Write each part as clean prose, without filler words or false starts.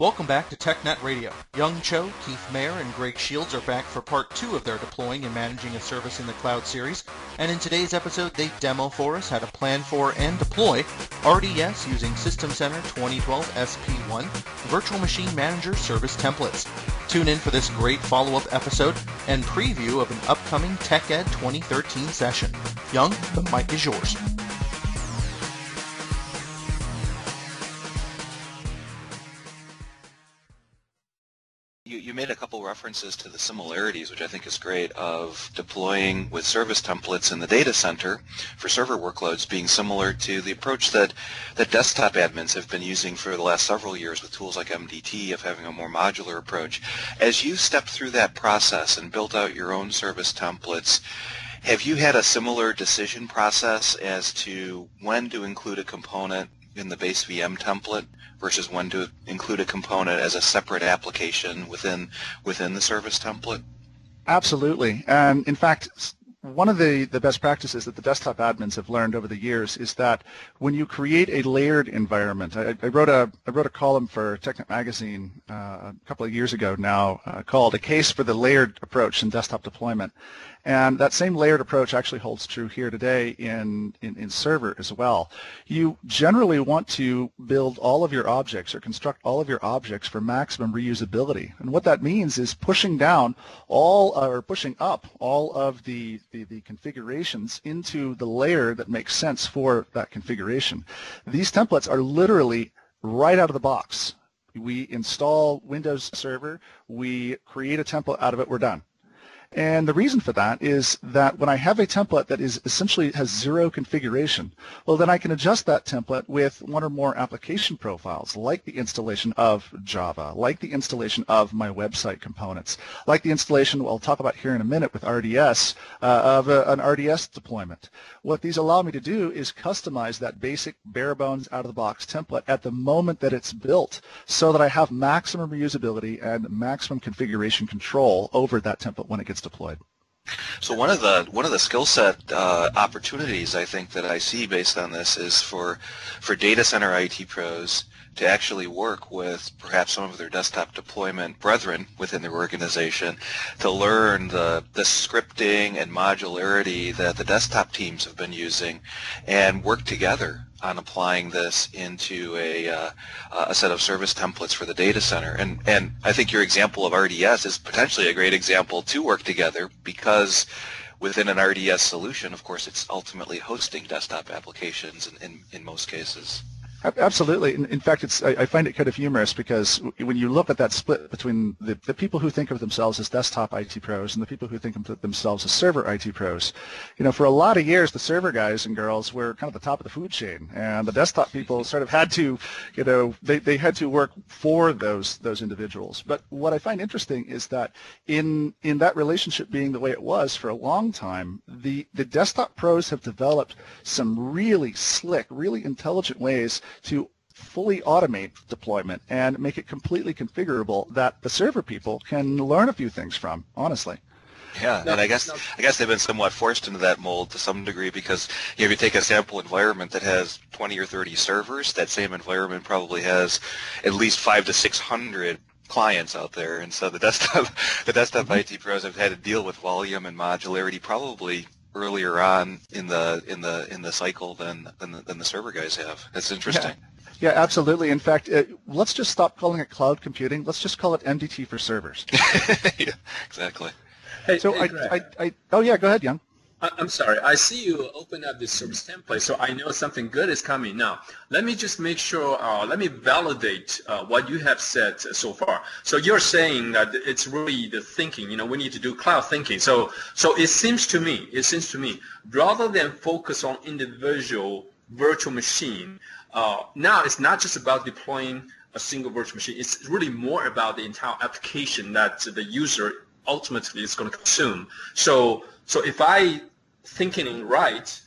Welcome back to TechNet Radio. Young Cho, Keith Mayer, and Greg Shields are back for part 2 of their Deploying and Managing a Service in the Cloud series. And in today's episode, they demo for us how to plan for and deploy RDS using System Center 2012 SP1 Virtual Machine Manager Service Templates. Tune in for this great follow-up episode and preview of an upcoming TechEd 2013 session. Young, the mic is yours. You made a couple references to the similarities, which I think is great, of deploying with service templates in the data center for server workloads being similar to the approach that desktop admins have been using for the last several years with tools like MDT, of having a more modular approach. As you stepped through that process and built out your own service templates, have you had a similar decision process as to when to include a component in the base VM template versus when to include a component as a separate application within the service template? Absolutely. And in fact, one of the best practices that the desktop admins have learned over the years is that when you create a layered environment, I wrote a column for TechNet Magazine a couple of years ago now called A Case for the Layered Approach in Desktop Deployment. And that same layered approach actually holds true here today in server as well. You generally want to build all of your objects or construct all of your objects for maximum reusability. And what that means is pushing up all of the configurations into the layer that makes sense for that configuration. These templates are literally right out of the box. We install Windows Server, we create a template out of it, we're done. And the reason for that is that when I have a template that is essentially has zero configuration, well, then I can adjust that template with one or more application profiles, like the installation of Java, like the installation of my website components, like the installation, I'll talk about here in a minute with RDS, of an RDS deployment. What these allow me to do is customize that basic bare bones out of the box template at the moment that it's built so that I have maximum reusability and maximum configuration control over that template when it gets deployed. So one of the skill set opportunities I think that I see based on this is for data center IT pros to actually work with perhaps some of their desktop deployment brethren within their organization to learn the scripting and modularity that the desktop teams have been using and work together on applying this into a set of service templates for the data center. And I think your example of RDS is potentially a great example to work together because within an RDS solution, of course, it's ultimately hosting desktop applications in most cases. Absolutely. In fact, I find it kind of humorous because when you look at that split between the people who think of themselves as desktop IT pros and the people who think of themselves as server IT pros, for a lot of years, the server guys and girls were kind of the top of the food chain, and the desktop people sort of had to, they had to work for those individuals. But what I find interesting is that in that relationship being the way it was for a long time, the desktop pros have developed some really slick, really intelligent ways to fully automate deployment and make it completely configurable that the server people can learn a few things from, honestly. Yeah, and I guess they've been somewhat forced into that mold to some degree because if you take a sample environment that has 20 or 30 servers, that same environment probably has at least 500 to 600 clients out there, and so the desktop IT pros have had to deal with volume and modularity probably earlier on in the cycle than the server guys have. That's interesting. Yeah, absolutely. In fact, let's just stop calling it cloud computing. Let's just call it MDT for servers. Yeah, exactly. Hey, so Greg. Oh yeah, go ahead, Young. I'm sorry. I see you open up this service template, so I know something good is coming. Now, let me just make sure, let me validate what you have said so far. So you're saying that it's really the thinking, we need to do cloud thinking. So it seems to me, rather than focus on individual virtual machine, now it's not just about deploying a single virtual machine. It's really more about the entire application that the user ultimately is going to consume. So if I thinking right,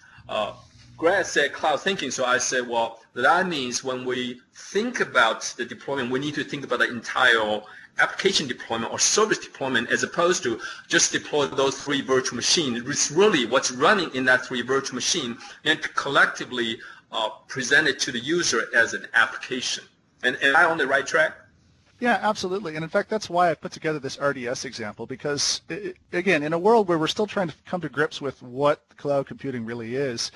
Greg said cloud thinking, so I said, well, that means when we think about the deployment, we need to think about the entire application deployment or service deployment as opposed to just deploy those 3 virtual machines. It's really what's running in that 3 virtual machine and to collectively present it to the user as an application. And am I on the right track? Yeah, absolutely. And in fact, that's why I put together this RDS example, because, again, in a world where we're still trying to come to grips with what cloud computing really is,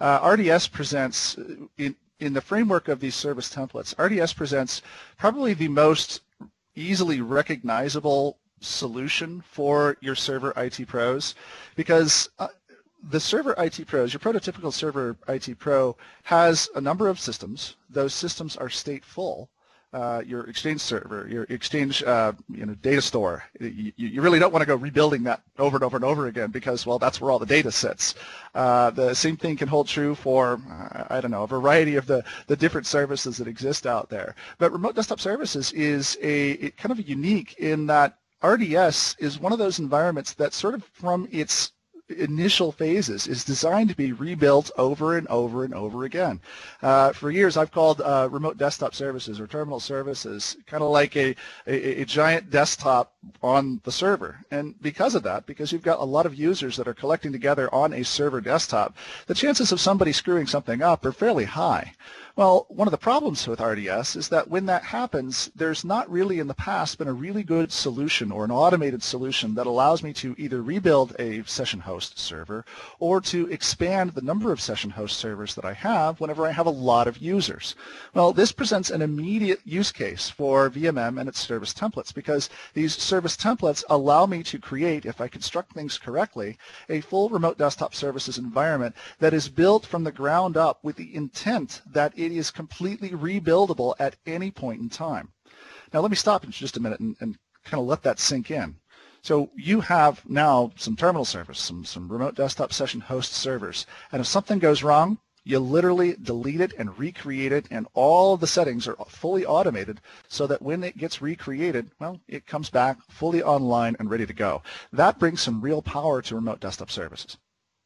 RDS presents, in the framework of these service templates, RDS presents probably the most easily recognizable solution for your server IT pros, because the server IT pros, your prototypical server IT pro, has a number of systems. Those systems are stateful. Your Exchange server, your Exchange data store. You really don't want to go rebuilding that over and over and over again, because, well, that's where all the data sits. The same thing can hold true for, I don't know, a variety of the different services that exist out there. But Remote Desktop Services is kind of unique in that RDS is one of those environments that sort of from its initial phases is designed to be rebuilt over and over and over again. For years, I've called remote desktop services or terminal services kind of like a giant desktop on the server. And because of that, because you've got a lot of users that are collecting together on a server desktop, the chances of somebody screwing something up are fairly high. Well, one of the problems with RDS is that when that happens, there's not really in the past been a really good solution or an automated solution that allows me to either rebuild a session host server or to expand the number of session host servers that I have whenever I have a lot of users. Well, this presents an immediate use case for VMM and its service templates, because these service templates allow me to create, if I construct things correctly, a full remote desktop services environment that is built from the ground up with the intent that it is completely rebuildable at any point in time. Now let me stop in just a minute and kind of let that sink in. So you have now some terminal servers, some remote desktop session host servers, and if something goes wrong, you literally delete it and recreate it, and all the settings are fully automated so that when it gets recreated, well, it comes back fully online and ready to go. That brings some real power to remote desktop services.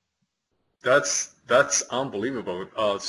That's unbelievable.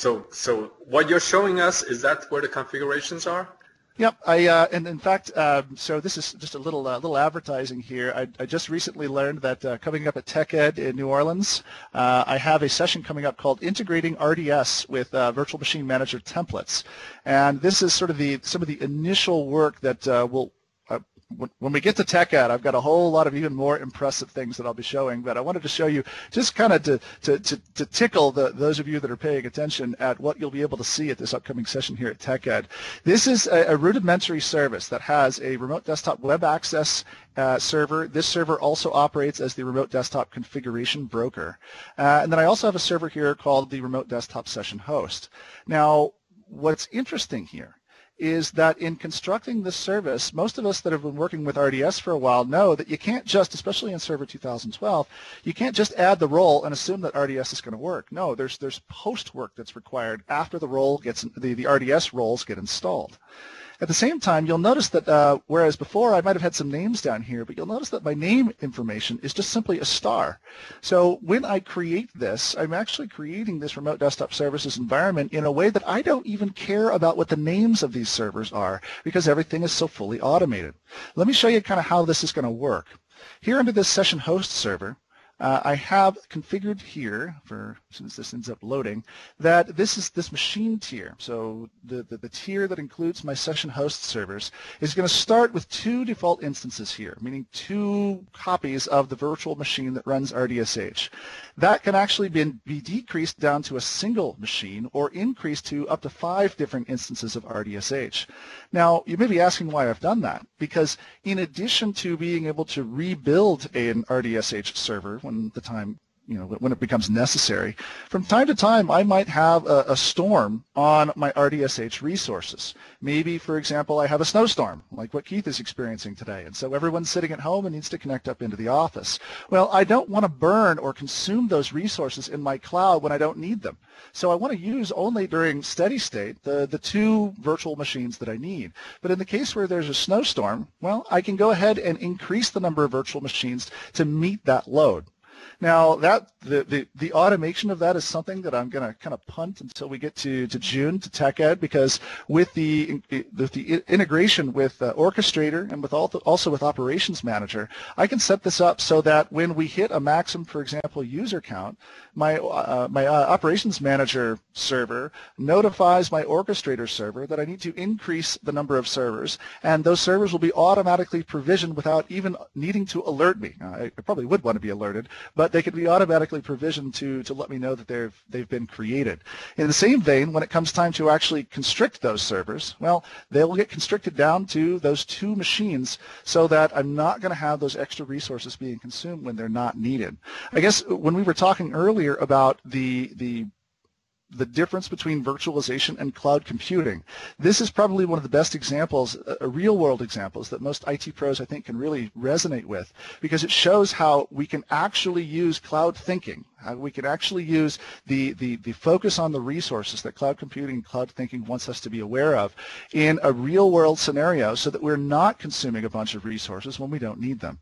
So what you're showing us, is that where the configurations are? Yep, and in fact, so this is just a little advertising here. I just recently learned that coming up at TechEd in New Orleans, I have a session coming up called Integrating RDS with Virtual Machine Manager Templates, and this is sort of some of the initial work that will. When we get to TechEd, I've got a whole lot of even more impressive things that I'll be showing, but I wanted to show you just kind of to tickle those of you that are paying attention at what you'll be able to see at this upcoming session here at TechEd. This is a rudimentary service that has a remote desktop web access server. This server also operates as the remote desktop configuration broker. And then I also have a server here called the remote desktop session host. Now, what's interesting here is that in constructing this service, most of us that have been working with RDS for a while know that you can't just, especially in Server 2012, you can't just add the role and assume that RDS is going to work. No, there's post work that's required after the role gets the RDS roles get installed. At the same time, you'll notice that whereas before I might have had some names down here, but you'll notice that my name information is just simply a star. So when I create this, I'm actually creating this remote desktop services environment in a way that I don't even care about what the names of these servers are, because everything is so fully automated. Let me show you kind of how this is going to work. Here under this session host server, I have configured here, for since this ends up loading, that this is this machine tier. So the tier that includes my session host servers is going to start with 2 default instances here, meaning 2 copies of the virtual machine that runs RDSH. That can actually be decreased down to a single machine or increased to up to 5 different instances of RDSH. Now, you may be asking why I've done that, because in addition to being able to rebuild an RDSH server when it becomes necessary, from time to time I might have a storm on my RDSH resources. Maybe, for example, I have a snowstorm, like what Keith is experiencing today, and so everyone's sitting at home and needs to connect up into the office. Well, I don't want to burn or consume those resources in my cloud when I don't need them. So I want to use only during steady state the 2 virtual machines that I need. But in the case where there's a snowstorm, well, I can go ahead and increase the number of virtual machines to meet that load. Now, the automation of that is something that I'm going to kind of punt until we get to June, to Tech Ed, because with the integration with Orchestrator and with also with Operations Manager, I can set this up so that when we hit a maximum, for example, user count, my Operations Manager server notifies my Orchestrator server that I need to increase the number of servers, and those servers will be automatically provisioned without even needing to alert me. I probably would want to be alerted, but they could be automatically provisioned to let me know that they've been created. In the same vein, when it comes time to actually constrict those servers, well, they will get constricted down to those 2 machines so that I'm not going to have those extra resources being consumed when they're not needed. I guess when we were talking earlier about the difference between virtualization and cloud computing, this is probably one of the best examples, real-world examples, that most IT pros, I think, can really resonate with, because it shows how we can actually use cloud thinking, how we can actually use the focus on the resources that cloud computing and cloud thinking wants us to be aware of in a real-world scenario so that we're not consuming a bunch of resources when we don't need them.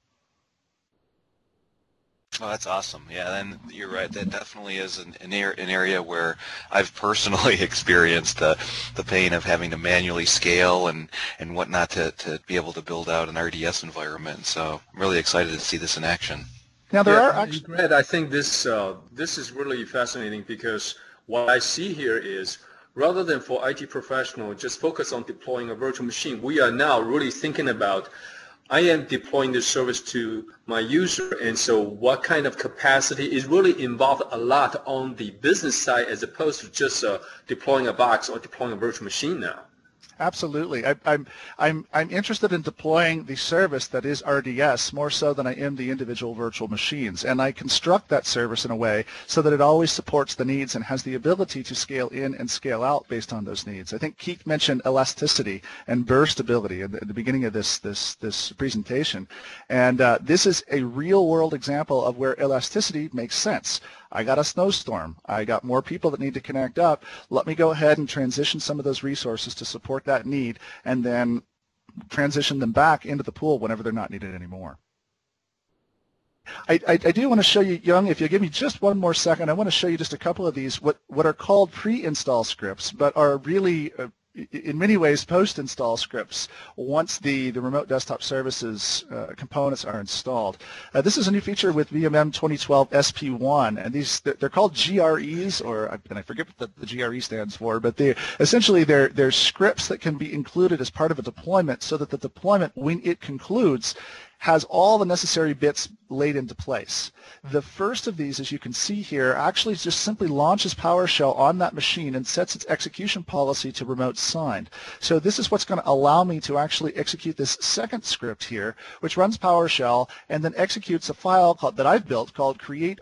Oh, that's awesome. Yeah, and you're right. That definitely is an area where I've personally experienced the pain of having to manually scale and whatnot to be able to build out an RDS environment. So I'm really excited to see this in action. Now there are actually, Greg, I think this is really fascinating, because what I see here is, rather than for IT professional just focus on deploying a virtual machine, we are now really thinking about, I am deploying this service to my user, and so what kind of capacity is really involved a lot on the business side as opposed to just deploying a box or deploying a virtual machine now. Absolutely. I'm interested in deploying the service that is RDS more so than I am the individual virtual machines, and I construct that service in a way so that it always supports the needs and has the ability to scale in and scale out based on those needs. I think Keith mentioned elasticity and burstability at the beginning of this presentation, and this is a real-world example of where elasticity makes sense. I got a snowstorm. I got more people that need to connect up. Let me go ahead and transition some of those resources to support that need, and then transition them back into the pool whenever they're not needed anymore. I do want to show you, Young, if you give me just one more second, I want to show you just a couple of these, what are called pre-install scripts, but are really in many ways post-install scripts once the remote desktop services components are installed. This is a new feature with VMM 2012 SP1, and they're called GREs, and I forget what the GRE stands for, but essentially they're scripts that can be included as part of a deployment so that the deployment, when it concludes, has all the necessary bits laid into place. The first of these, as you can see here, actually just simply launches PowerShell on that machine and sets its execution policy to remote signed. So this is what's going to allow me to actually execute this second script here, which runs PowerShell and then executes a file that I've built called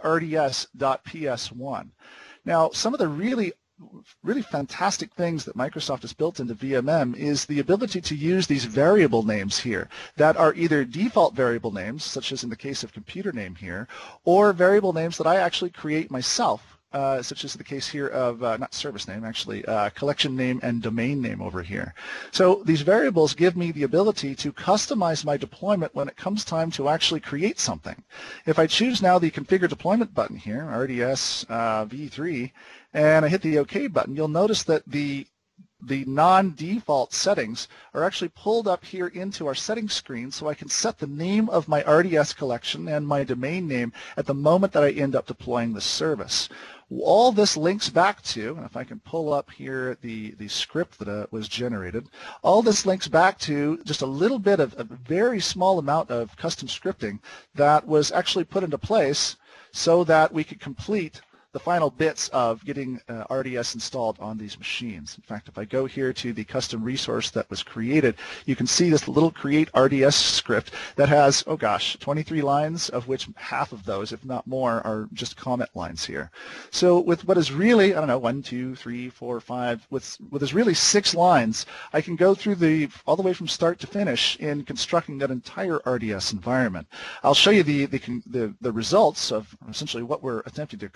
createrds.ps1. Now, some of the really fantastic things that Microsoft has built into VMM is the ability to use these variable names here that are either default variable names, such as in the case of computer name here, or variable names that I actually create myself, such as the case here of, not service name, actually, collection name and domain name over here. So these variables give me the ability to customize my deployment when it comes time to actually create something. If I choose now the configure deployment button here, RDS v3, and I hit the OK button, you'll notice that the non-default settings are actually pulled up here into our settings screen, so I can set the name of my RDS collection and my domain name at the moment that I end up deploying the service. All this links back to, and if I can pull up here the script that was generated, all this links back to just a little bit of a very small amount of custom scripting that was actually put into place so that we could complete the final bits of getting RDS installed on these machines. In fact, if I go here to the custom resource that was created, you can see this little create RDS script that has, 23 lines, of which half of those, if not more, are just comment lines here. So with what is really, 1, 2, 3, 4, 5, with is really 6 lines, I can go through all the way from start to finish in constructing that entire RDS environment. I'll show you the results of essentially what we're attempting to accomplish here.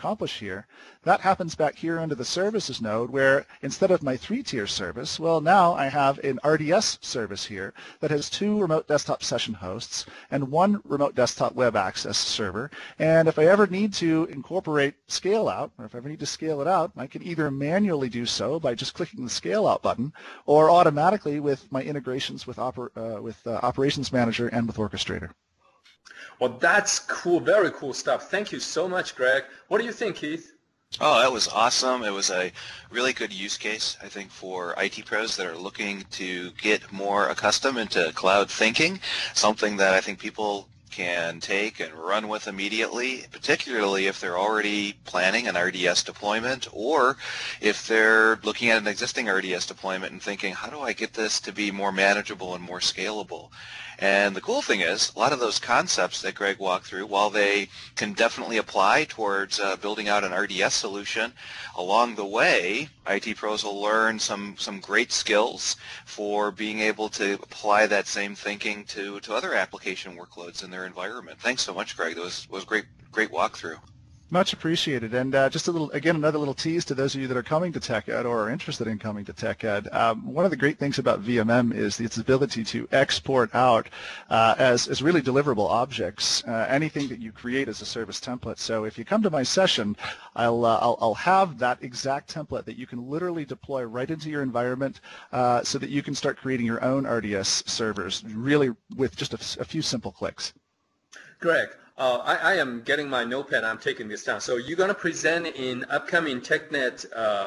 here. That happens back here under the services node where instead of my 3-tier service, well, now I have an RDS service here that has 2 remote desktop session hosts and 1 remote desktop web access server. And if I ever need to incorporate scale out, or if I ever need to scale it out, I can either manually do so by just clicking the scale out button or automatically with my integrations with Operations Manager and with Orchestrator. Well, that's cool. Very cool stuff. Thank you so much, Greg. What do you think, Keith? Oh, that was awesome. It was a really good use case, I think, for IT pros that are looking to get more accustomed into cloud thinking, something that I think people can take and run with immediately, particularly if they're already planning an RDS deployment or if they're looking at an existing RDS deployment and thinking, how do I get this to be more manageable and more scalable? And the cool thing is, a lot of those concepts that Greg walked through, while they can definitely apply towards building out an RDS solution, along the way, IT pros will learn some great skills for being able to apply that same thinking to other application workloads in their environment. Thanks so much, Greg. That was a great walkthrough. Much appreciated. And just another little tease to those of you that are coming to TechEd or are interested in coming to TechEd. One of the great things about VMM is its ability to export out as really deliverable objects anything that you create as a service template. So if you come to my session, I'll have that exact template that you can literally deploy right into your environment so that you can start creating your own RDS servers really with just a few simple clicks. Greg, I am getting my notepad. I'm taking this down. So you're going to present in upcoming TechNet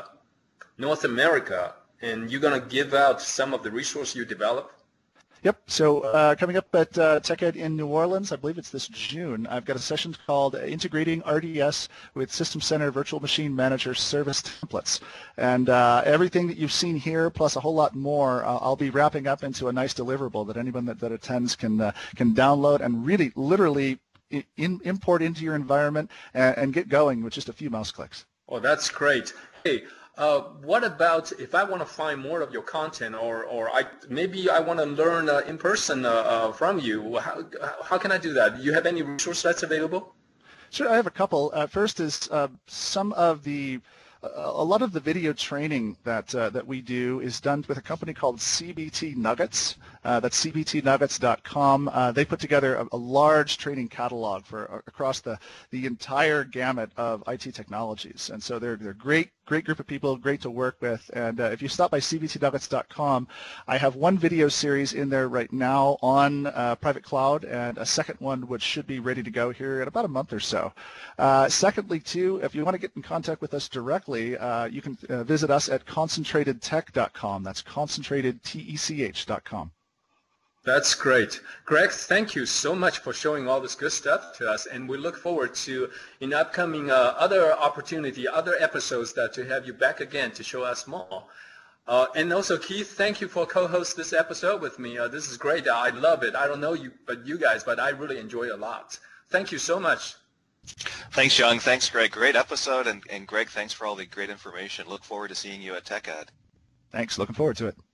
North America, and you're going to give out some of the resources you develop? Yep. So coming up at TechEd in New Orleans, I believe it's this June, I've got a session called Integrating RDS with System Center Virtual Machine Manager Service Templates. And everything that you've seen here, plus a whole lot more, I'll be wrapping up into a nice deliverable that anyone that attends can download and really literally import into your environment and get going with just a few mouse clicks. Oh, that's great. Hey, what about if I want to find more of your content, or maybe I want to learn in person from you? How can I do that? Do you have any resource that's available? Sure, I have a couple. First is a lot of the video training that we do is done with a company called CBT Nuggets. That's cbtnuggets.com. They put together a large training catalog for across the entire gamut of IT technologies, and so they're great group of people, great to work with. And if you stop by cbtnuggets.com, I have one video series in there right now on private cloud, and a second one which should be ready to go here in about a month or so. Secondly, too, if you want to get in contact with us directly, you can visit us at concentratedtech.com. That's concentratedtech.com. That's great. Greg, thank you so much for showing all this good stuff to us, and we look forward to, in upcoming other episodes, to have you back again to show us more. And also, Keith, thank you for co-host this episode with me. This is great. I love it. I don't know you guys, but I really enjoy it a lot. Thank you so much. Thanks, Young. Thanks, Greg. Great episode, and Greg, thanks for all the great information. Look forward to seeing you at TechEd. Thanks. Looking forward to it.